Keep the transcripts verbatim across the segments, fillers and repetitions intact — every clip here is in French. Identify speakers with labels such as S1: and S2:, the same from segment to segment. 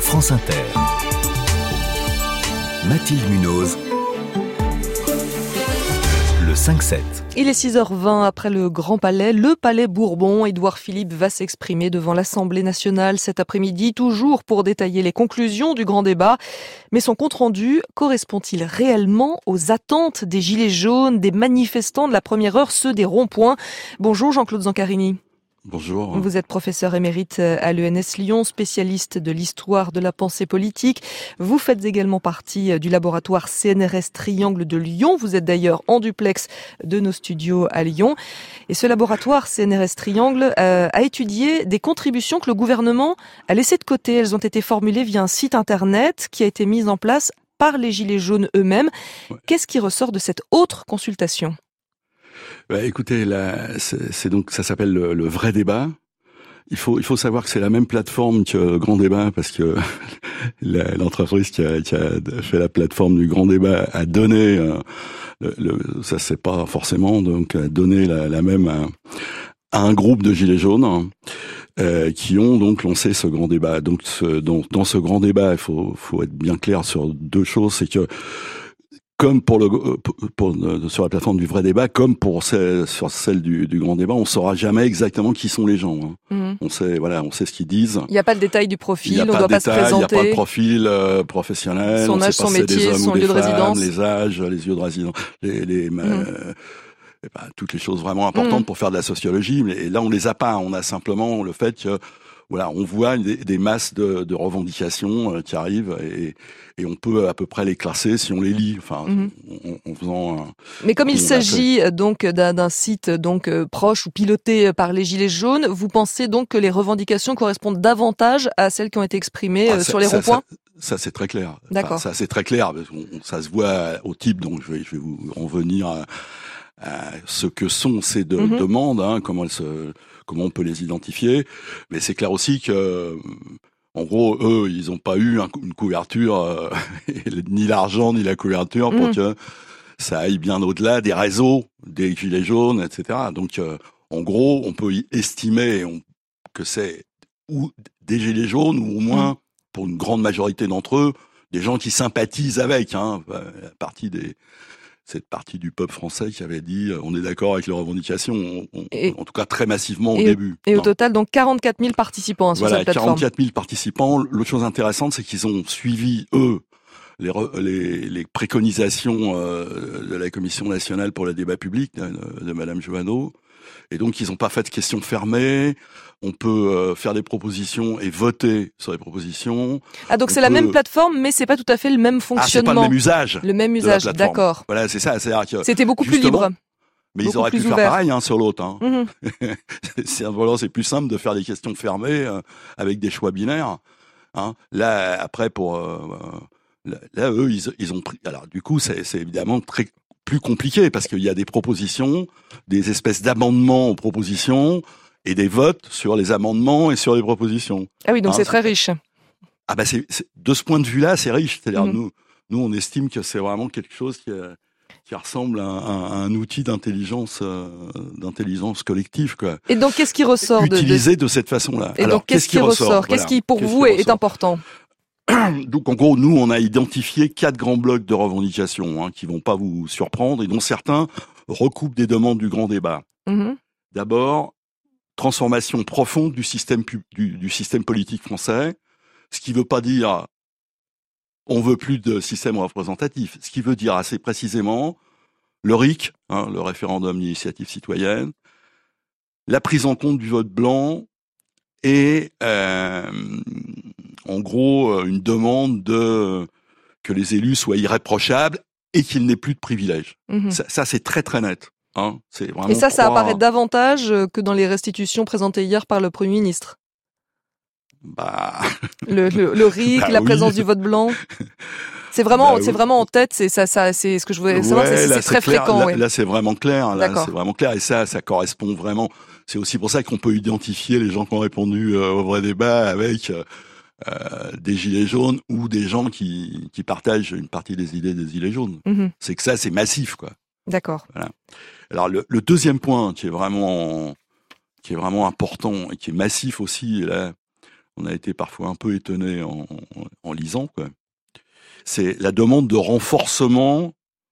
S1: France Inter. Mathilde Munoz. Le cinq sept.
S2: Il est six heures vingt après le Grand Palais, le Palais Bourbon. Édouard Philippe va s'exprimer devant l'Assemblée nationale cet après-midi, toujours pour détailler les conclusions du grand débat. Mais son compte-rendu correspond-il réellement aux attentes des Gilets jaunes, des manifestants de la première heure, ceux des ronds-points? Bonjour Jean-Claude Zancarini.
S3: Bonjour.
S2: Vous êtes professeur émérite à l'E N S Lyon, spécialiste de l'histoire de la pensée politique. Vous faites également partie du laboratoire C N R S Triangle de Lyon. Vous êtes d'ailleurs en duplex de nos studios à Lyon. Et ce laboratoire C N R S Triangle euh, a étudié des contributions que le gouvernement a laissées de côté. Elles ont été formulées via un site internet qui a été mis en place par les Gilets jaunes eux-mêmes. Ouais. Qu'est-ce qui ressort de cette autre consultation ?
S3: Bah, écoutez, là, c'est, c'est donc ça s'appelle le, le vrai débat. Il faut il faut savoir que c'est la même plateforme que le grand débat parce que la, l'entreprise qui a, qui a fait la plateforme du grand débat a donné euh, le, le, ça c'est pas forcément donc a donné la, la même à, à un groupe de gilets jaunes euh, qui ont donc lancé ce grand débat. Donc ce, dans, dans ce grand débat, il faut faut être bien clair sur deux choses, c'est que comme pour le pour, pour, sur la plateforme du vrai débat, comme pour celle, sur celle du, du grand débat, on saura jamais exactement qui sont les gens. Hein. Mmh. On sait, voilà, on sait ce qu'ils disent.
S2: Il n'y a pas le détail du profil, on ne doit
S3: pas
S2: se présenter.
S3: Il n'y a pas de profil euh, professionnel.
S2: Son âge, son métier, son lieu de résidence,
S3: les âges, les lieux de résidence, les, les mmh. euh, et ben, toutes les choses vraiment importantes mmh. pour faire de la sociologie. Mais là, on les a pas. On a simplement le fait que voilà, on voit des, des masses de, de revendications euh, qui arrivent et, et on peut à peu près les classer si on les lit. Enfin, mmh. en, en faisant. Un,
S2: Mais comme il s'agit fait... donc d'un, d'un site donc euh, proche ou piloté par les Gilets jaunes, vous pensez donc que les revendications correspondent davantage à celles qui ont été exprimées ah, ça, sur les
S3: ça,
S2: ronds-points ?
S3: Ça, ça c'est très clair.
S2: D'accord.
S3: Enfin, ça c'est très clair. Parce qu'on, ça se voit au type. Donc je vais, je vais vous en venir à, à ce que sont ces deux mmh. demandes, hein, comment elles se comment on peut les identifier. Mais c'est clair aussi que, en gros, eux, ils n'ont pas eu un, une couverture, euh, ni l'argent, ni la couverture, pour mmh. que ça aille bien au-delà des réseaux, des gilets jaunes, et cetera. Donc, euh, en gros, on peut y estimer on, que c'est ou des gilets jaunes, ou au moins, mmh. pour une grande majorité d'entre eux, des gens qui sympathisent avec, hein, la partie des... cette partie du peuple français qui avait dit euh, on est d'accord avec les revendications, on, on, et, en tout cas très massivement au
S2: et,
S3: début.
S2: Et
S3: non.
S2: au total, donc quarante-quatre mille participants hein, sur
S3: voilà,
S2: cette plateforme.
S3: quarante-quatre mille participants. L'autre chose intéressante, c'est qu'ils ont suivi, eux, les, les, les préconisations euh, de la Commission nationale pour le débat public de, de Madame Joanneau. Et donc, ils n'ont pas fait de questions fermées. On peut euh, faire des propositions et voter sur les propositions.
S2: Ah, donc
S3: on
S2: c'est
S3: peut...
S2: la même plateforme, mais c'est pas tout à fait le même fonctionnement.
S3: Ah, c'est pas le même usage.
S2: Le même usage, d'accord.
S3: Voilà, c'est ça. C'est-à-dire que
S2: c'était beaucoup plus libre.
S3: Mais
S2: beaucoup
S3: ils auraient pu
S2: ouvert.
S3: faire pareil hein, sur l'autre. Hein.
S2: Mm-hmm.
S3: c'est, voilà, c'est plus simple de faire des questions fermées euh, avec des choix binaires. Hein. Là, après, pour euh, là, là, eux, ils, ils ont pris. Alors, du coup, c'est, c'est évidemment très plus compliqué parce qu'il y a des propositions, des espèces d'amendements aux propositions. Et des votes sur les amendements et sur les propositions.
S2: Ah oui, donc hein, c'est,
S3: c'est
S2: très riche.
S3: Ah bah c'est, c'est de ce point de vue-là, c'est riche. C'est-à-dire
S2: mmh.
S3: nous, nous on estime que c'est vraiment quelque chose qui, euh, qui ressemble à un, à un outil d'intelligence, euh, d'intelligence collective, quoi.
S2: Et donc qu'est-ce qui ressort de
S3: utilisé de... de cette façon-là.
S2: Et
S3: Alors
S2: donc qu'est-ce,
S3: qu'est-ce qui,
S2: qui ressort
S3: ressort
S2: Qu'est-ce
S3: voilà.
S2: qui pour
S3: qu'est-ce
S2: vous
S3: qui
S2: est, est important?
S3: Donc en gros, nous on a identifié quatre grands blocs de revendications hein, qui vont pas vous surprendre et dont certains recoupent des demandes du grand débat.
S2: Mmh.
S3: D'abord. Transformation profonde du système du, du système politique français, ce qui veut pas dire on veut plus de système représentatif, ce qui veut dire assez précisément le R I C, hein, le référendum d'initiative citoyenne, la prise en compte du vote blanc et euh, en gros une demande de que les élus soient irréprochables et qu'il n'ait plus de privilèges. Mmh. Ça, ça c'est très très net. Hein, c'est
S2: et ça, ça
S3: croire...
S2: apparaît davantage que dans les restitutions présentées hier par le Premier ministre.
S3: Bah...
S2: Le, le, le R I C, bah, la oui. présence du vote blanc. C'est vraiment, bah, c'est oui. vraiment en tête. C'est ça, ça, c'est ce que je voulais savoir.
S3: Ouais,
S2: c'est,
S3: là,
S2: c'est, c'est très
S3: clair.
S2: fréquent.
S3: Là,
S2: ouais.
S3: là, c'est vraiment clair. Là,
S2: D'accord.
S3: c'est vraiment clair. Et ça, ça correspond vraiment. C'est aussi pour ça qu'on peut identifier les gens qui ont répondu euh, au vrai débat avec euh, des gilets jaunes ou des gens qui, qui partagent une partie des idées des gilets jaunes. Mm-hmm. C'est que ça, c'est massif, quoi.
S2: D'accord.
S3: Voilà. Alors le, le deuxième point qui est vraiment qui est vraiment important et qui est massif aussi là on a été parfois un peu étonné en, en, en lisant, quoi. C'est la demande de renforcement,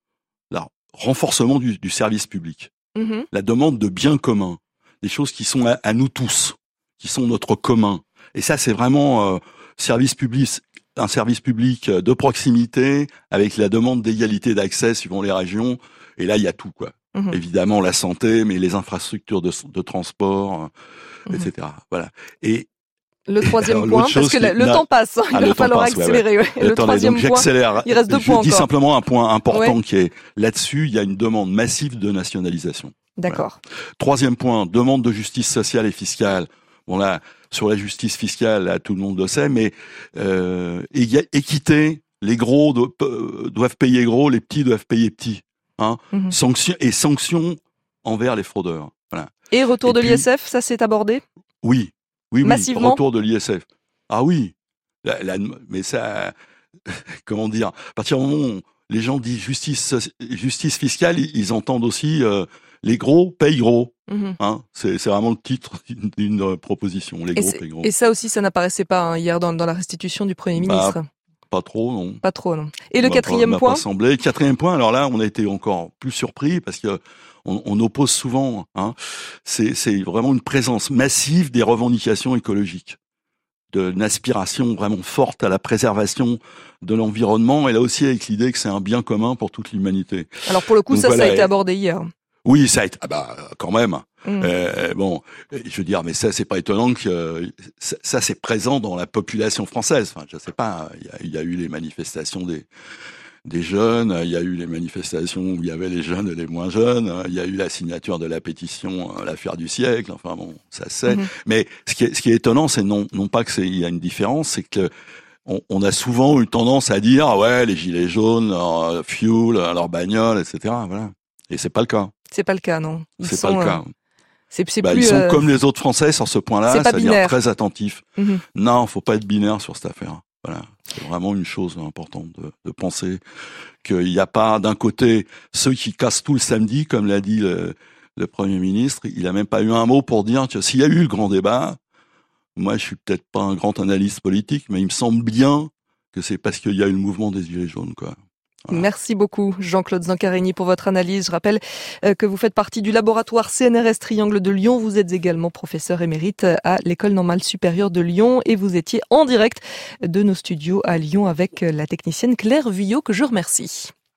S3: la renforcement du, du service public, mmh. la demande de biens communs, des choses qui sont à, à nous tous, qui sont notre commun. Et ça, c'est vraiment euh, service public, un service public de proximité avec la demande d'égalité d'accès suivant les régions. Et là, il y a tout, quoi. Mmh. Évidemment, la santé, mais les infrastructures de, de transport, mmh. et cetera. Voilà. Et
S2: le troisième alors, point, parce que le, le temps passe, hein, il ah, va falloir passe, accélérer. Ouais, ouais. Le
S3: Attendez,
S2: troisième
S3: donc
S2: point,
S3: j'accélère.
S2: Il reste deux
S3: je
S2: points
S3: dis
S2: encore.
S3: simplement un point important
S2: ouais.
S3: qui est là-dessus, il y a une demande massive de nationalisation.
S2: D'accord.
S3: Voilà. Troisième point, demande de justice sociale et fiscale. Bon là, sur la justice fiscale, là, tout le monde le sait, mais euh, équité, les gros do, euh, doivent payer gros, les petits doivent payer petits. Hein. Mm-hmm. Sanction, et sanctions envers les fraudeurs. Voilà.
S2: Et retour et de puis, l'I S F, ça s'est abordé ?
S3: Oui, oui, oui.
S2: Massivement ?
S3: Retour de l'I S F. Ah oui, la, la, mais ça, comment dire, à partir du moment où les gens disent justice, justice fiscale, ils entendent aussi euh, les gros payent gros. Mmh. Hein, c'est, c'est vraiment le titre d'une, d'une proposition, les gros payent gros.
S2: Et ça aussi, ça n'apparaissait pas hein, hier dans, dans la restitution du Premier ministre.
S3: Bah, pas trop, non.
S2: Pas trop, non. Et le
S3: bah,
S2: quatrième
S3: pas,
S2: point
S3: pas semblé. Quatrième point, alors là, on a été encore plus surpris parce que on, on oppose souvent. Hein, c'est, c'est vraiment une présence massive des revendications écologiques, d'une aspiration vraiment forte à la préservation de l'environnement, et là aussi avec l'idée que c'est un bien commun pour toute l'humanité.
S2: Alors pour le coup, Donc ça, voilà, ça a été abordé hier.
S3: Oui, ça a été, ah bah, quand même.
S2: Mmh.
S3: Euh, bon, je veux dire, mais ça, c'est pas étonnant que euh, ça, ça, c'est présent dans la population française. Enfin, je sais pas, il y a, il y a eu les manifestations des des jeunes, il y a eu les manifestations où il y avait les jeunes et les moins jeunes, il y a eu la signature de la pétition l'affaire du siècle. Enfin bon, ça c'est. Mmh. Mais ce qui est, ce qui est étonnant, c'est non, non pas que c'est, il y a une différence, c'est que on, on a souvent eu tendance à dire ah ouais, les gilets jaunes, leur fuel, leur bagnole, et cetera. Voilà. Et c'est pas le cas.
S2: C'est pas le cas, non.
S3: Ils c'est sont, pas le cas.
S2: Euh... C'est, c'est
S3: bah,
S2: plus,
S3: ils sont
S2: euh...
S3: comme les autres Français sur ce point-là,
S2: c'est
S3: c'est-à-dire
S2: binaire.
S3: très attentifs.
S2: Mmh.
S3: Non, faut pas être binaire sur cette affaire. Voilà, c'est vraiment une chose importante de, de penser qu'il n'y a pas d'un côté ceux qui cassent tout le samedi, comme l'a dit le, le Premier ministre. Il a même pas eu un mot pour dire que s'il y a eu le grand débat, moi je suis peut-être pas un grand analyste politique, mais il me semble bien que c'est parce qu'il y a eu le mouvement des Gilets jaunes, quoi. Voilà.
S2: Merci beaucoup Jean-Claude Zancarini pour votre analyse. Je rappelle que vous faites partie du laboratoire C N R S Triangle de Lyon. Vous êtes également professeur émérite à l'École normale supérieure de Lyon et vous étiez en direct de nos studios à Lyon avec la technicienne Claire Vuillot que je remercie.